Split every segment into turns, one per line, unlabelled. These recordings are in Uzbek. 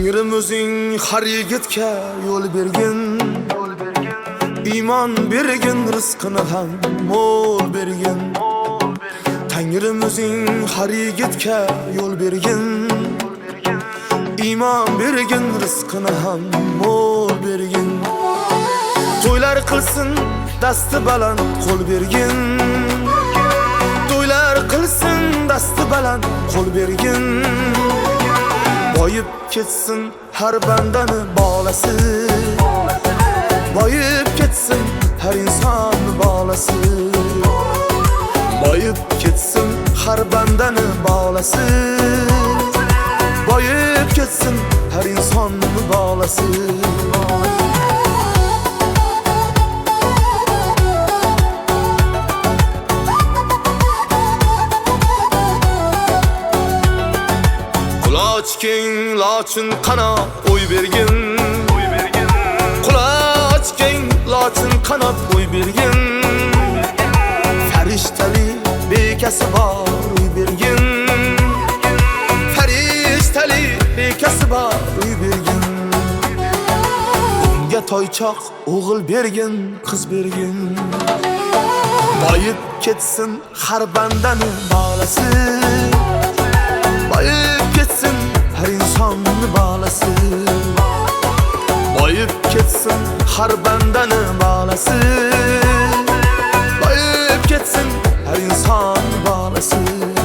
Tangrim o'zing har yigitga yo'l bergin, iymon bergin, rizqini ham mo'l bergin. Tangrim o'zing har yigitga yo'l bergin, iymon bergin, rizqini ham mo'l bergin. To'ylar qilsin dasti baland qo'l bergin, to'ylar qilsin dasti baland qo'l bergin. Boyib ketsin har bandani bolasi, boyib ketsin har inson bolasi, boyib ketsin har bandani bolasi, boyib ketsin har inson bolasi. Quloch keng lochin qanot o'y bergin, quloch keng lochin qanot o'y bergin. Farishtali bekasi bor o'y bergin, farishtali bekasi bor o'y bergin. Unga toychoq o'g'il bergin, qiz bergin. Boyib ketsin har bandani bolasi, boyib ketsin har inson bolasi, boyib ketsin har bandani bolasi, boyib ketsin har inson bolasi.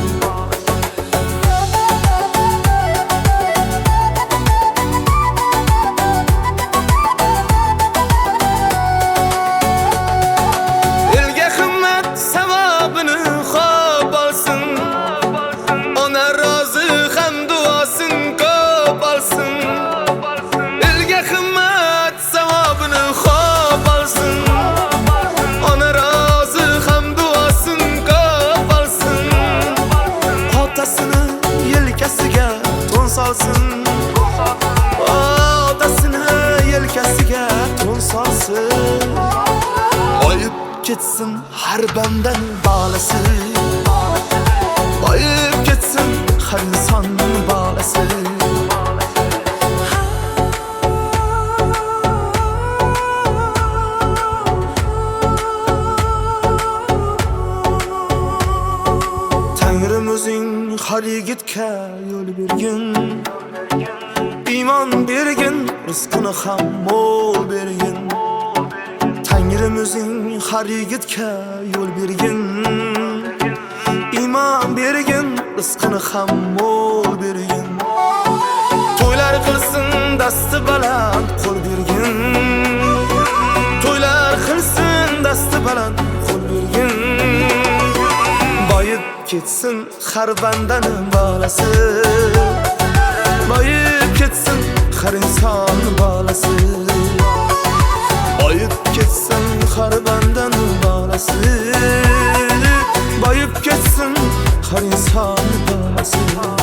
Elga himmat savobini xo'p olsin, ona rozi ham duosin ko'p olsin. Elga himmat savobini xo'p olsin, ona rozi ham duosin ko'p olsin. Otasini yelkasiga to'n solsin, otasini yelkasiga to'n solsin. Boyib ketsin har bandan bolasi, boyib ketsin har inson bolasi. Tangrim o'zing har yigitga yo'l bergin, iymon bergin, rizqini ham mo'l bergin. Tangrim o'zing har yigitga yo'l bergin, iymon bergin, rizqini ham mo'l bergin. To'ylar qilsin dasti baland qo'l bergin, to'ylar qilsin dasti baland qo'l bergin. Boyib ketsin har bandani bolasi, boyib ketsin har inson bolasi, boyib ketsin har bandani bolasi, boyib ketsin har inson bolasi.